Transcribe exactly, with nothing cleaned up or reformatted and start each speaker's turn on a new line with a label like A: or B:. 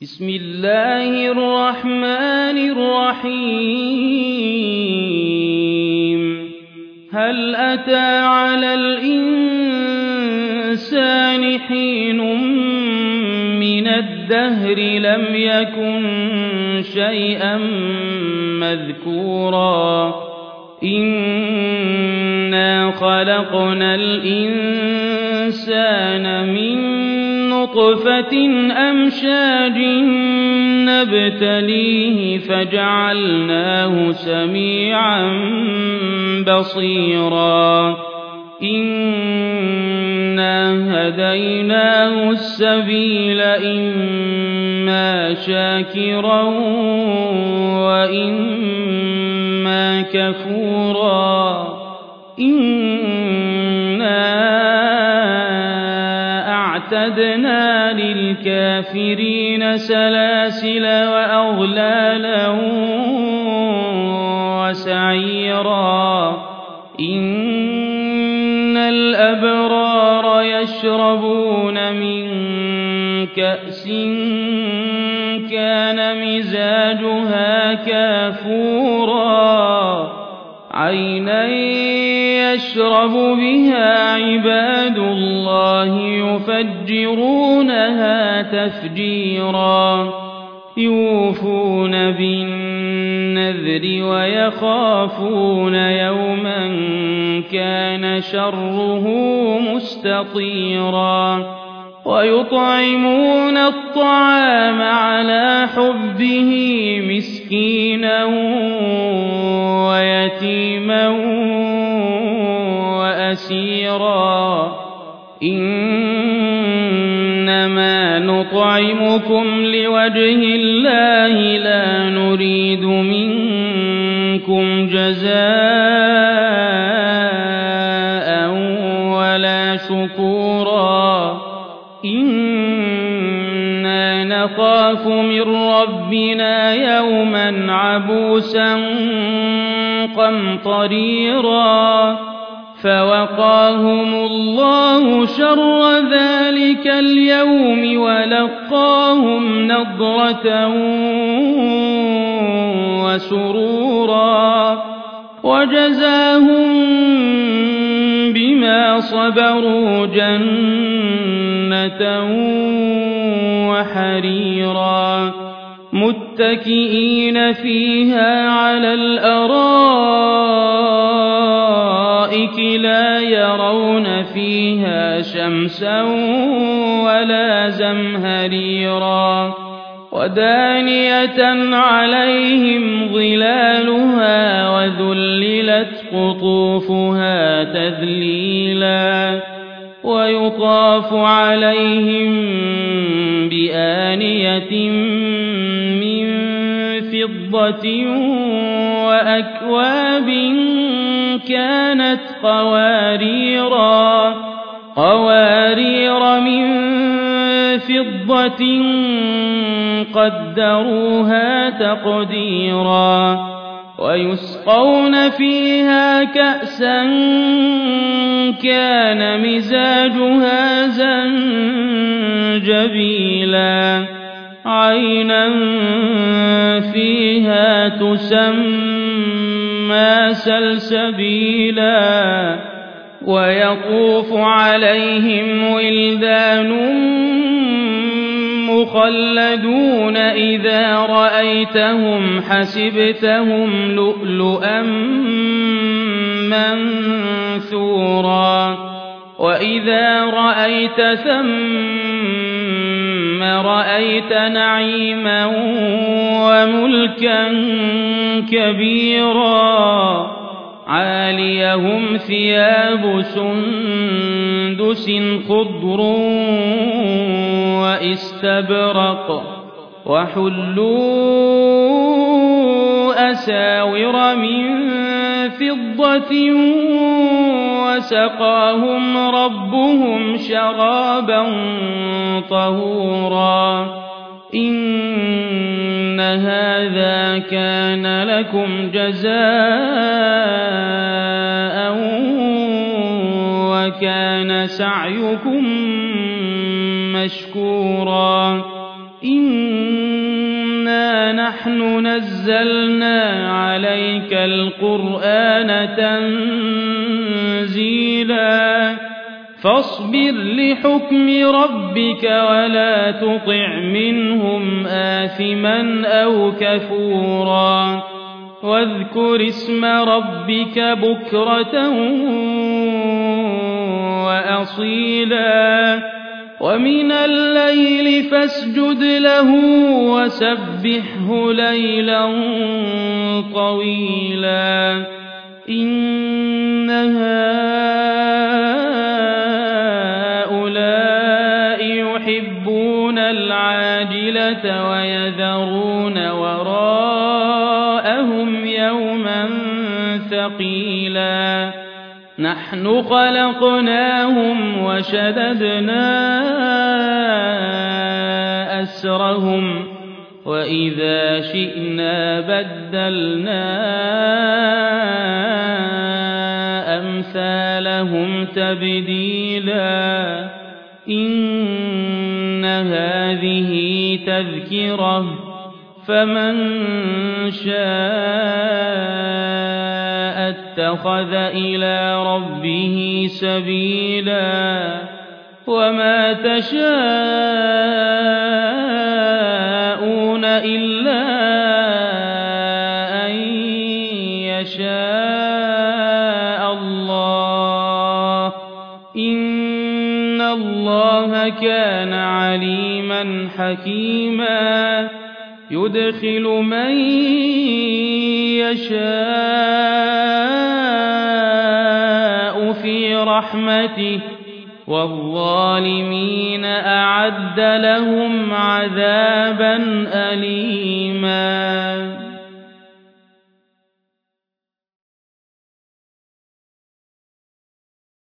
A: بسم الله الرحمن الرحيم هل أتى على الإنسان حين من الدهر لم يكن شيئا مذكورا إنا خلقنا الإنسان من نطفة أمشاج نبتليه فجعلناه سميعا بصيرا إنا هديناه السبيل إما شاكرا وإما كفورا إنا أعتدنا للكافرين سلاسل وأغلالا وسعيرا إن الأبرار يشربون من كأس كان مزاجها كافورا عينا يشرب بها عباد الله يفجرونها تفجيرا يوفون بالنذر ويخافون يوما كان شره مستطيرا ويطعمون الطعام على حبه مسكينا ويتيما وأسيرا إنما نطعمكم لوجه الله لا نريد منكم جزاء ولا شكورا إنا نخاف من ربنا يوما عبوسا قمطريرا فوقاهم الله شر ذلك اليوم ولقاهم نضرة وسرورا وجزاهم بما صبروا جنة وحريرا متكئين فيها على الأرائك لا يرون فيها شمسا ولا زمهريرا ودانية عليهم ظلالها وذللت قطوفها تذليلا ويطاف عليهم بآنية من فضة وأكواب كانت قواريرا قوارير من فضة قدروها تقديرا ويسقون فيها كأسا كان مزاجها زنجبيلا عينا فيها تسمى سلسبيلا ويطوف عليهم ولدان مخلدون إذا رأيتهم حسبتهم لؤلؤا منثورا وإذا رأيت ثم رأيت نعيما وملكا كبيرا عاليهم ثياب سندس خضر واستبرق وحلوا أساور من فضة وسقاهم ربهم شرابا طهورا إن هذا كان لكم جزاء وكان سعيكم مشكورا إن نحن نزلنا عليك القرآن تنزيلا فاصبر لحكم ربك ولا تطع منهم آثما أو كفورا واذكر اسم ربك بكرة وأصيلا ومن الليل فاسجد له وسبحه ليلا طويلا إن هؤلاء يحبون العاجلة ويذرون وراءهم يوما ثقيلا نحن خلقناهم وشددنا أسرهم وإذا شئنا بدلنا أمثالهم تبديلا إن هذه تذكرة فمن شاء اتخذ إلى ربه سبيلا وما تشاءون إلا أن يشاء الله إن الله كان عليما حكيما يدخل من يشاء في رحمته والظالمين أعد لهم عذابا أليما